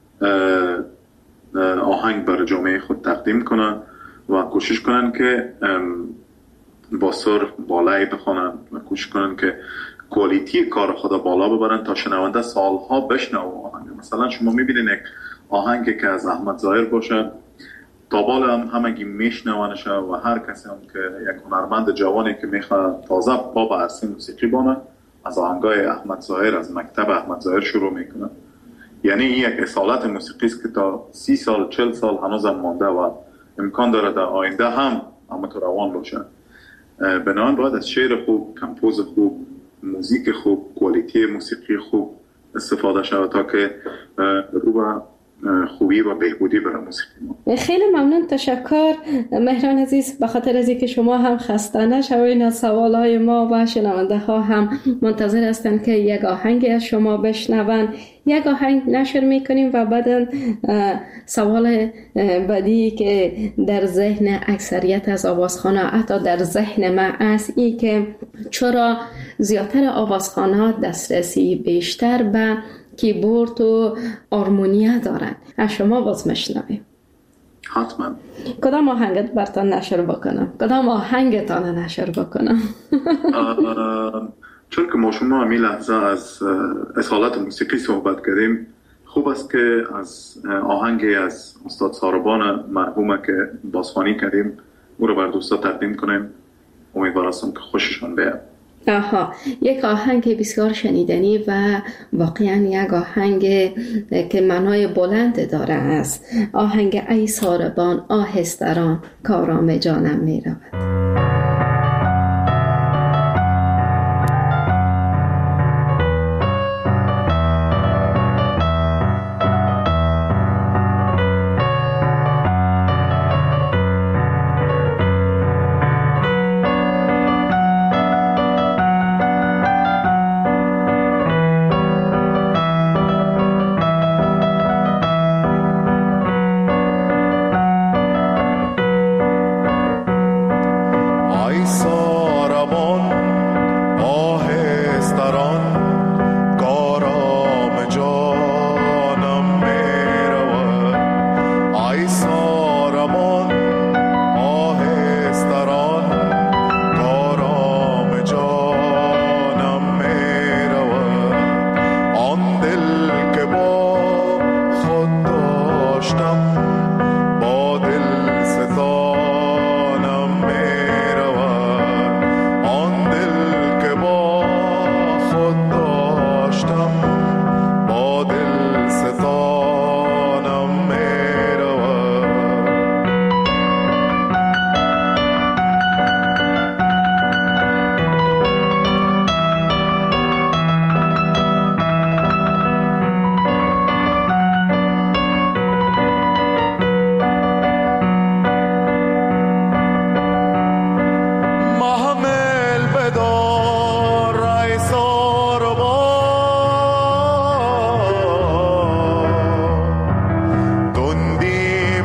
آهنگ بر جامعه خود تقدیم کنن و کوشش کنن که با سر بالایی بخونن و کوشش کنن که کوالیتی کار خدا بالا ببرن تا شنونده سالها بشنوه آهنگ. مثلا شما میبینین یک آهنگی که از احمد ظاهر باشه تا بالا هم همگی میشنوانشه و هر کسی هم که یک هنرمند جوانی که میخواد تازه پا به عرصه موسیقی بانه از آهنگای احمد ظاهر، از مکتب احمد ظاهر شروع میکنه. یعنی این یک اصالت موسیقی است که تا سی سال چل سال هنوز هم مانده و امکان داره در آینده هم همونطور روان باشه. بنابراین باید از شعر خوب، کمپوز خوب، موزیک خوب، کوالیتی موسیقی خوب استفاده شود تا که رو به خوبی و بهبودی برای موسیقی ما. خیلی ممنون، تشکر مهران عزیز، به خاطر از اینکه شما هم خسته نشوین. از سوالهای ما و شنونده ها هم منتظر هستن که یک آهنگ از شما بشنون. یک آهنگ نشر میکنیم و بعد سوال بعدی که در ذهن اکثریت از آوازخوان‌ها، حتی در ذهن من است، این که چرا زیادتر آوازخوان‌ها دسترسی بیشتر به کیبورد و آرمونیا دارن. از شما باز میشنویم. حتما. کدام آهنگت براتون نشر بکنم؟ کدام آهنگتان نشر بکنم؟ چون که ما شما همین لحظه از اصالت موسیقی صحبت کردیم، خوب است که از آهنگی از استاد ساربان مرحومه که بازخوانی کردیم او رو بر دوستا تقدیم کنیم. امیدوار هستم که خوششان بیاد. آها، یک آهنگ بسیار شنیدنی و واقعا یک آهنگ که معنای بلند داره است. آهنگ ای ساربان آهستران کارام جانم می رود.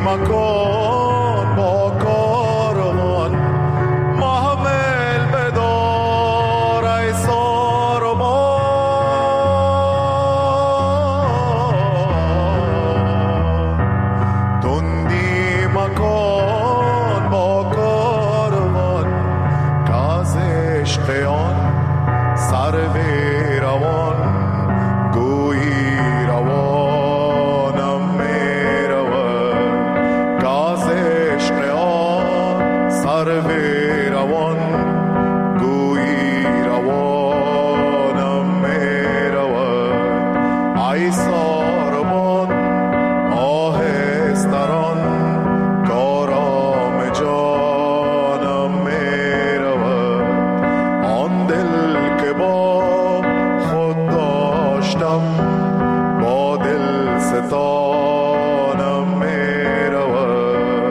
مکن با کاروان محمل بدار ای ساربان تندی مکن با کاروان که از عشق آن سر به روان گویی روانم می رود که از عشق آن سر به روان گویی روانم می رود ای ساربان آهستران کارام جانم می رود آن دل که با خود داشتم با دل ستانم می رود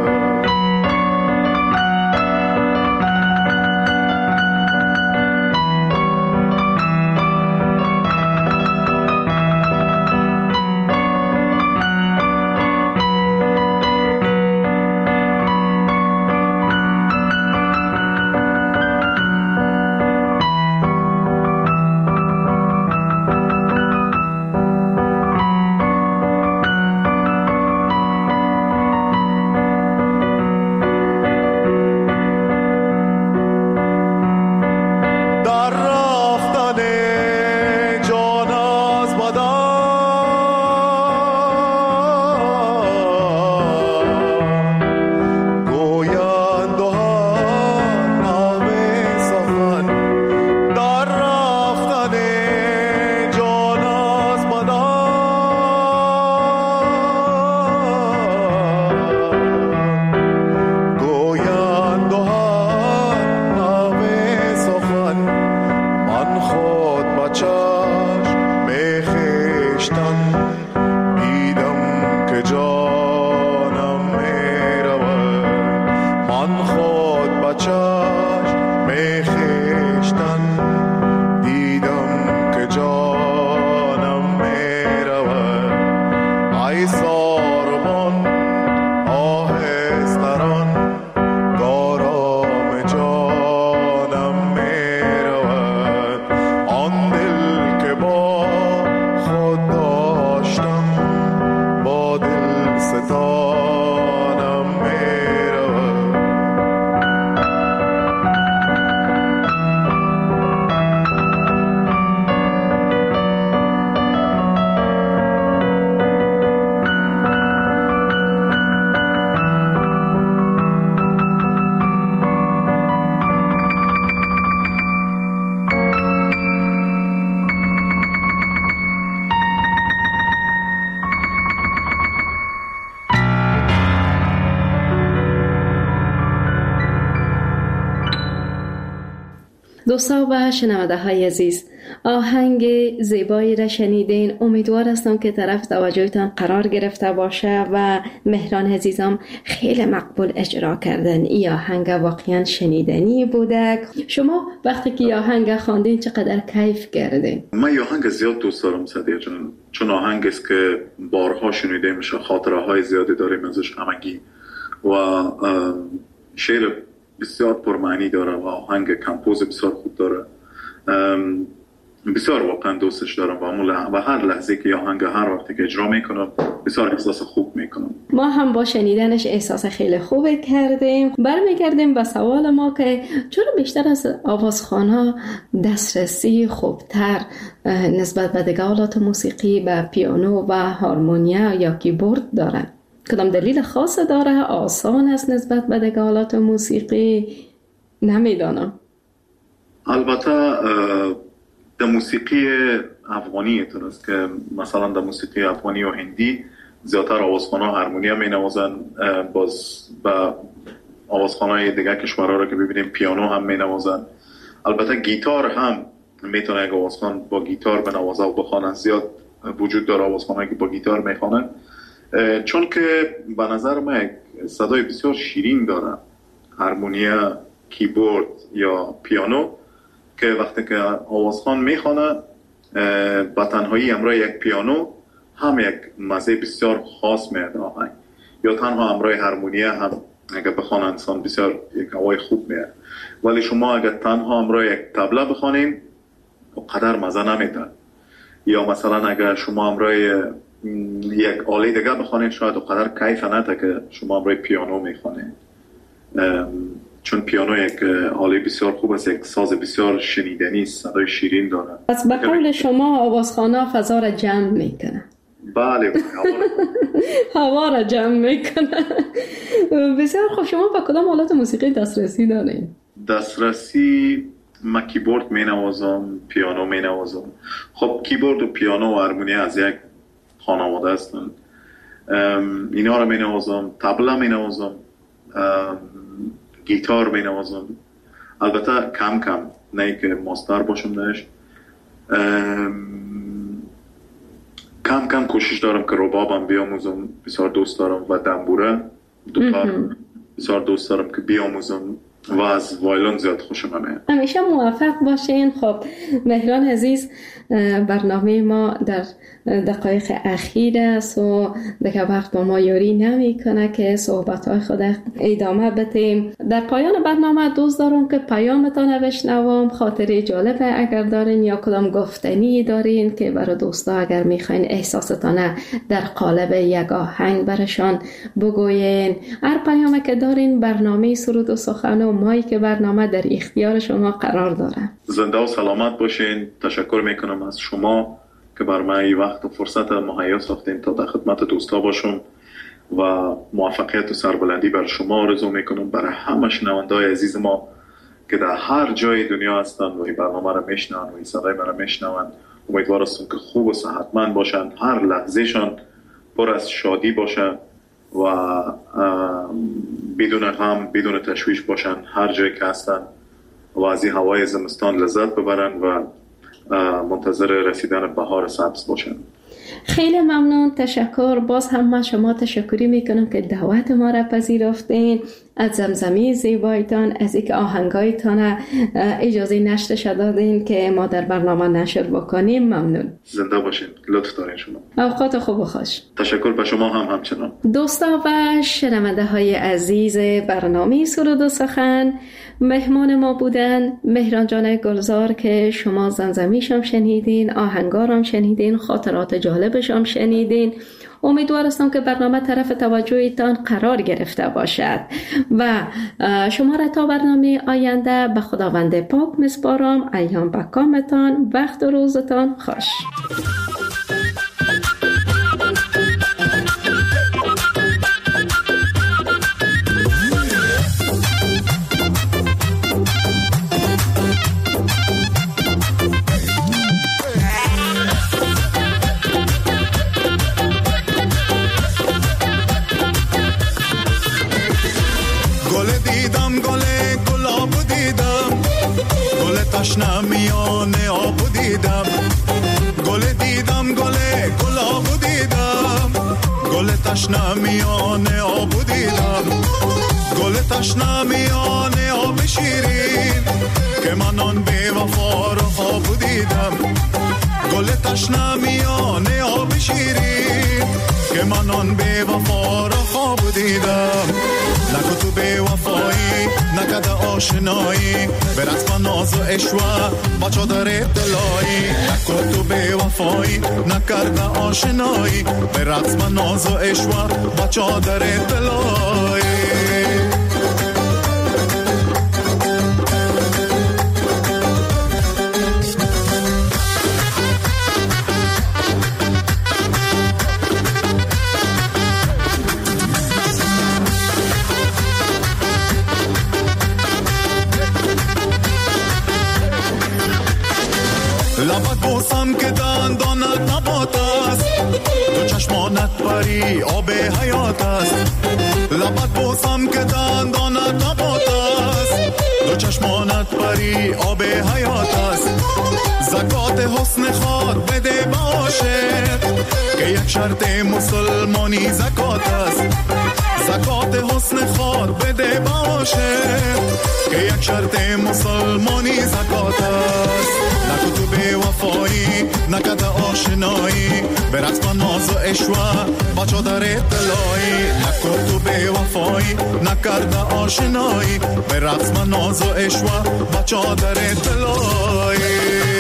در رفتن جان از بدن گویند و هر نغمه سخن در رفتن جان از بدن گویند و هر نغمه سخن من خود با چشم خویشتن دیدم که جانم می رود من خود با چشم خویشتن دیدم که جانم می رود ای ساربان آهستران کارام جانم می رود آن دل که با خود داشتم با دل ستانم می رود دوستان و شنونده های عزیز، آهنگ زیبایی را شنیدین. امیدوار هستم که طرف توجهتان قرار گرفته باشه و مهران عزیزم خیلی مقبول اجرا کردن. این آهنگ واقعا شنیدنی بوده. شما وقتی که آهنگ خواندین چقدر کیف کردین؟ من این آهنگ زیاد دوست دارم صدیق جان، چون آهنگ است که بارها شنیده میشه، خاطره های زیادی داریم ازش همگی و شعر بسیار پرمعنی داره و آهنگ کمپوز بسیار خوب داره. بسیار واقعا دوستش دارم و هر لحظه که آهنگ هر وقتی که اجرا میکنم بسیار احساس خوب میکنم. ما هم با شنیدنش احساس خیلی خوب کردیم. برمیگردیم به سوال ما که چرا بیشتر از آوازخوان‌ها دسترسی خوبتر نسبت به دیگه آلات موسیقی به پیانو و هارمونیا یا کیبورد دارن؟ کدام دلیل خاص داره؟ آسان است نسبت به دیگه آلات موسیقی؟ نمیدانم. البته در موسیقی افغانی اینطور است که مثلا در موسیقی افغانی و هندی زیادتر آوازخوان‌ها هارمونیا می نوازن، باز با آوازخوان‌های دیگه کشورها رو که ببینیم پیانو هم می نوازن. البته گیتار هم میتونه یک آوازخوان با گیتار بنوازه و بخوانه. زیاد وجود داره آوازخوان‌هایی که با گیتار میخوانن، چون که به نظر من صدای بسیار شیرین داره هارمونیا، کیبورد یا پیانو، که وقتی که آوازخوان میخوانه با تنهایی همراه یک پیانو هم یک مزه بسیار خاص میده آهنگ. یا تنها همراه هارمونیه هم اگر بخوان انسان بسیار یک هوای خوب میاد. ولی شما اگر تنها همراه یک طبله بخوانین قدر مزه نمیده. یا مثلا اگر شما همراه یک آله دیگه بخوانین شاید قدر کیف نده که شما همراه پیانو میخوانین، چون پیانو یک آله بسیار خوب است، یک ساز بسیار شنیدنی است، صدای شیرین داره. پس به قول شما آوازخوان‌ها فضا را جمع میکنه. بله هوا را جمع میکنه. بسیار خوب. شما با کدام آلات موسیقی دسترسی دارین؟ دسترسی من کیبورد می نوازم، پیانو می نوازم. خب کیبورد و پیانو و هارمونی از یک خانواده هستند. اینا رو می نوازم، طبله می نوازم، گیتار می نوازم. البته کم کم، نه که ماستر باشم درش. کم کم کوشش دارم که ربابم بیاموزم، بسیار دوست دارم، و دنبوره دوتا بسیار دوست دارم که بیاموزم، و از وایلون زیاد خوشم میاد. همیشه موفق باشین. خب مهران عزیز، برنامه ما در دقایق اخیر است و دیگه وقت با ما یاری نمی کنه که صحبت‌های خود ادامه بدیم. در پایان برنامه دوست دارم که پیامتان بشنوم، خاطره جالبه اگر دارین یا کدام گفتنی دارین که برای دوستا اگر میخواین احساستان در قالب یک آهنگ برشان بگوین. هر پیامی که دارین برنامه سرود و سخن و مایی که برنامه در اختیار شما قرار داره. زنده و سلامت باشین. تشکر میکنم از شما که بر من این وقت و فرصت مهیا ساختین تا در خدمت دوستا باشم، و موفقیت و سربلندی بر شما آرزو میکنم، برای همه شنونده‌های عزیز ما که در هر جای دنیا هستن و این برنامه را میشنون و این صدای من را میشنون. امیدوار هستم که خوب و صحتمند باشن، هر لحظهشان پر از شادی باشه و بدون غم بدون تشویش باشن هر جایی که هستن، و از این هوای زمستان لذت ببرن و منتظر رسیدن بهار سبز باشن. خیلی ممنون، تشکر. باز هم من شما تشکری میکنم که دعوت ما را پذیرفتین، از زمزمه زیبایتان، از اینکه آهنگایتان اجازه نشرش دادین که ما در برنامه نشر بکنیم. ممنون. زنده باشین. لطف دارین شما. اوقات خوب و خوش. تشکر به شما هم همچنان. دوستا و شنونده های عزیز برنامه سرود و سخن، مهمان ما بودن مهران جان گلزار که شما زمزمیشم شنیدین، آهنگارم شنیدین، خاطرات جالبشم شنیدین. امیدوار هستم که برنامه طرف توجهتان قرار گرفته باشد و شما را تا برنامه آینده به خداوند پاک میسپارم. ایام به کامتان، وقت و روزتان خوش. میان آب دیدم، گل دیدم، گل گلاب دیدم، گل تشنه میان آب دیدم، گل تشنه میان آب شیرین که من آن بی وفا را خواب دیدم، گل تشنه میان آب شیرین که من آن بی وفا را خواب دیدم. نکو تو بی وفایی نکده آشنایی، برد با ناز و اشوه با چادر دلایی. نکو تو بی وفایی نکرده آشنایی، برد با ناز و اشوه با چادر دلایی. لبت بوسم که دندانت نبات است، دو چشمانت پری آب حیات است. لبت بوسم که دندانت نبات است، دو چشمانت پری آب حیات است. زکات حسن خود بده باشه که یک شرط مسلمانی زکات است. زکات حسن خود بده باشه که یک شرط مسلمانی زکات است. نکو تو بی وفایی نکد آشنایی به رسم ناز و اشوه با چادر اطلاعی. نکو تو بی وفایی نکرد آشنایی به رسم ناز و اشوه با چادر اطلاعی.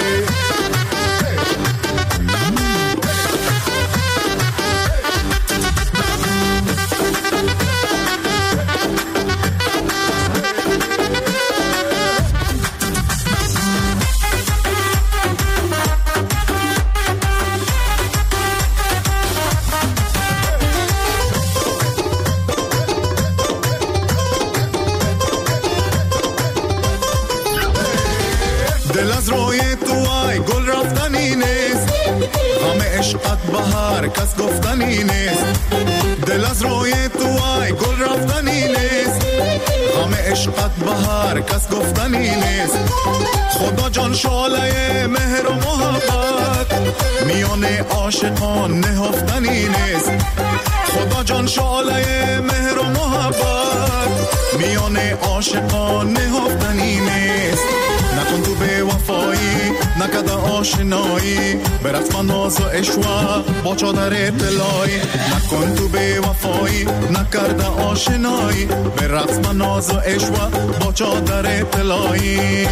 دل از روی تو ای گل رفتنی نیست، غم عشقت بهار کس گفتنی نیست. دل از روی تو ای گل رفتنی نیست، غم عشقت بهار کس گفتنی نیست. خدا جان شعله مهر و محبت میان عاشقان نهفتنی نیست. خدا جان شعله مهر و محبت میان عاشقان نهفتنی نیست. نکن تو به وفایی نکد آشنایی به رسم ناز و اشوه با چادر اطلاعی. نکن تو به وفایی نکرد آشنایی به رسم ناز و اشوه با چادر اطلاعی.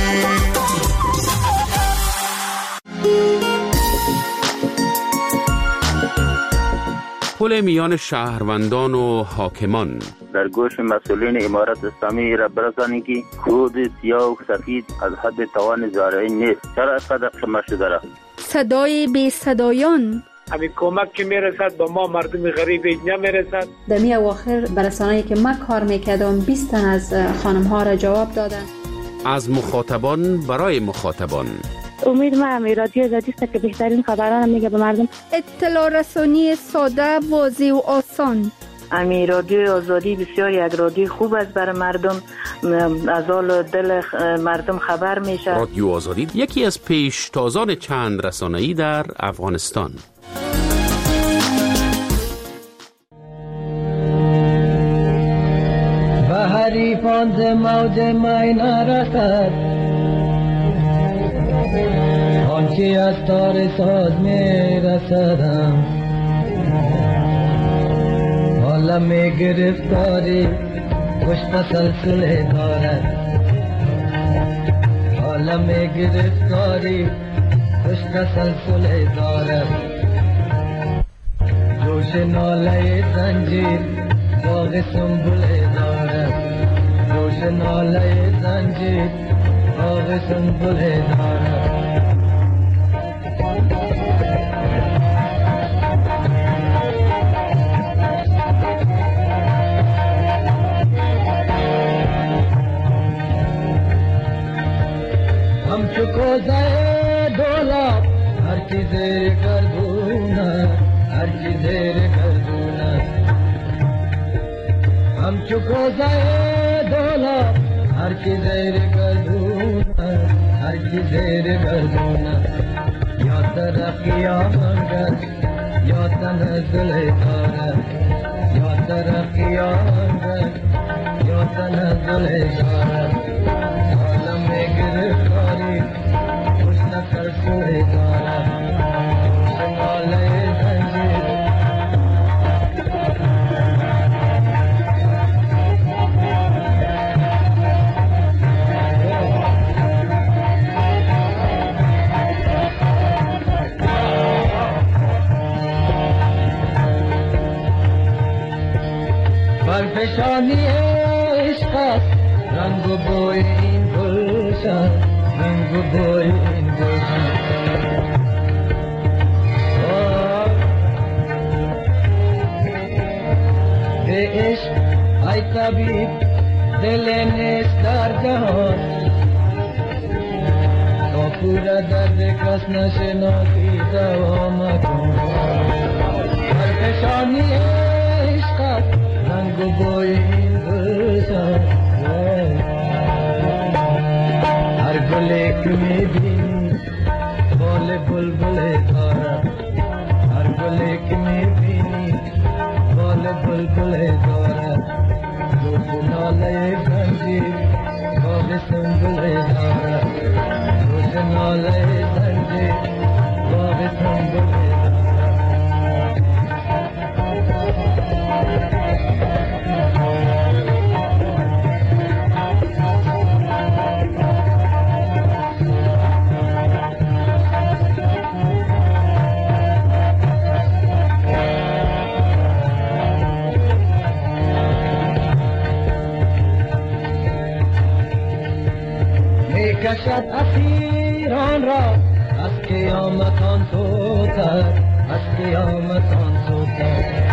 پل میان شهروندان و حاکمان. در گوش مسئولین امارت اسلامی را برسانی که خود سیاه و سفید از حد توان زارعی نیست. چرا قدر شما شده را؟ صدای بی صدایان. همین کمک که میرسد با ما مردم غریب اینجا میرسد. در می اواخر برسانه‌ای که من کار میکردم بیست تن از خانم ها را جواب دادن. از مخاطبان برای مخاطبان. امید ما هم رادیو آزادی است که بهترین خبران میگه به مردم. اطلاع رسانی ساده، واضح و آسان. امی رادیو آزادی بسیار یک رادیو خوب است برای مردم، از حال دل مردم خبر میشه. رادیو آزادی یکی از پیشتازان چند رسانه‌ای در افغانستان. به حریفان ز موج می نرسد آنچه از تار ساز می رسدم. عالم گرفتاری خوش تسلسل دارد، عالم گرفتاری خوش تسلسل دارد. جوش ناله زنجیر باغ سنبل دارد، جوش ناله زنجیر باغ سنبل دارد. हम चुको जाए डोला हर चीजें कर दूना, हर चीजें कर दूना। हम चुको जाए डोला हर चीजें कर दूना, हर चीजें कर दूना। या तरक्कियां मंगल या तनज़ुल कारत, या तरक्कियां मंगल या तनज़ुल कारत। आलम में गिरफ्तारी खुश न कर सोए गाना, संभाले जंजीर। बरफशानी इश्क़ रंग बोए इन गुलशन, रंग बोए इन गुलशन। ये इश्क़ आई तबीब दिल नेस्तार जहान, तो पूरा दर्द कस नशना की दवा मकून। बरफशानी इश्क़ रंग बोए इन गुलशन, हर गुले में भी बोले बुलबुले धारा, हर गुले में भी बोले बुलबुले धारा। जो सुना ले गंजीर बाग باغ سنبل دارد روز ناله زنجی باغ سنبل دارد کشد اسیران را از قیامتان سوتر از قیامتان سوتر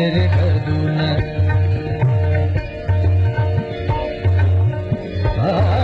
Ah